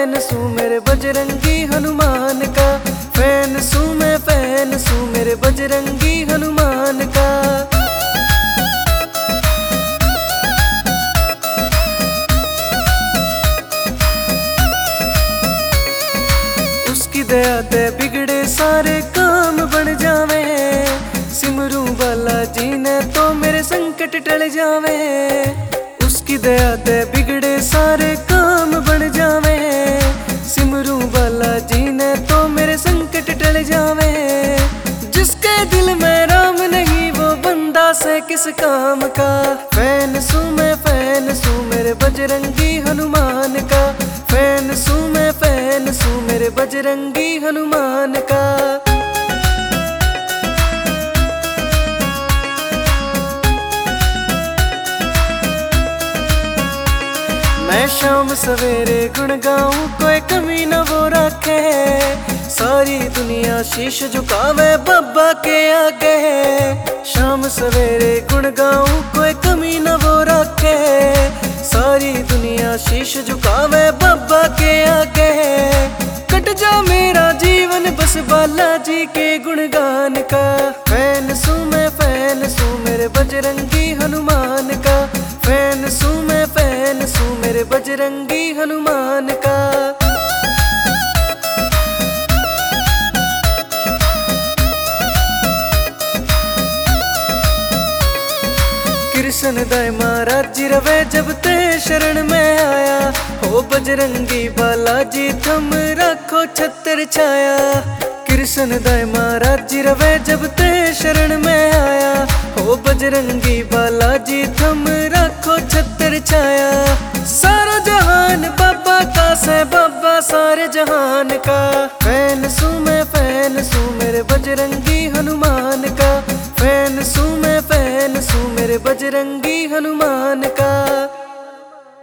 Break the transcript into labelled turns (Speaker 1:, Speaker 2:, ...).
Speaker 1: Fan सू मेरे बजरंगी हनुमान का। Fan सू मैं फैन सू मेरे बजरंगी हनुमान का। उसकी दया ते बिगड़े सारे काम बन जावे। सिमरू बालाजी ने तो मेरे संकट टल जावे। उसकी दया ते बिगड़े सारे काम बन जावे। सिमरू बालाजी ने तो मेरे संकट टल जावे। जिसके दिल में राम नहीं वो बंदा से किस काम का। फैन सू मैं फैन सू मेरे बजरंगी हनुमान का। फैन सू मैं फैन सू मेरे बजरंगी हनुमान का। मैं शाम सवेरे गुण गाऊं कोई कमी न वो रखे। सारी दुनिया शीश झुकावे बाबा के आगे। शाम सवेरे गुण गाऊं कोई कमी न वो रखे। सारी दुनिया शीश झुकावे बाबा के आगे। कट जा मेरा जीवन बस बालाजी के गुणगान का। फैन सू मैं फैन सू मेरे बजरंगी हनुमान का। फैन सू मैं फैन सू मेरे बजरंगी हनुमान का। कृष्ण दाय महाराज जी रवे जब ते शरण में आया। हो बजरंगी बालाजी थम रखो छत्र छाया। कृष्ण दाय महाराज जी रवे जब ते शरण में आया। हो बजरंगी बालाजी थम रखो छत्र छाया। सारा जहान बाबा का से बाबा सारे जहान का। फैन सू मैं फैन सू मेरे बजरंगी हनुमान का। फैन सू मैं फैन सू मेरे बजरंगी हनुमान का।